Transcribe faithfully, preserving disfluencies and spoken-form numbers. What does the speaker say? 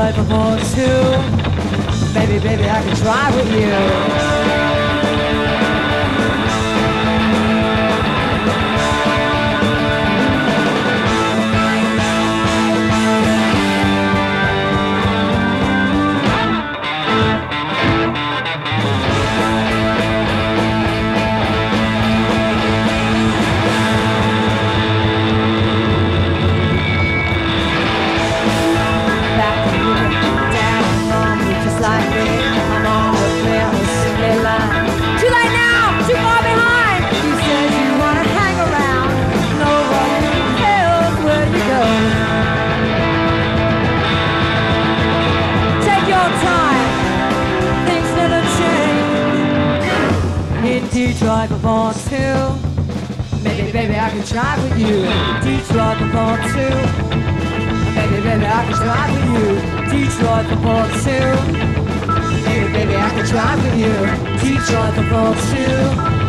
Detroit before two. Baby, baby, I can drive with you. Detroit before two. Maybe, baby, I can drive with you. Detroit before two. Maybe, baby, I can drive with you. Detroit before two. Maybe, baby, I can drive with you. Detroit before two.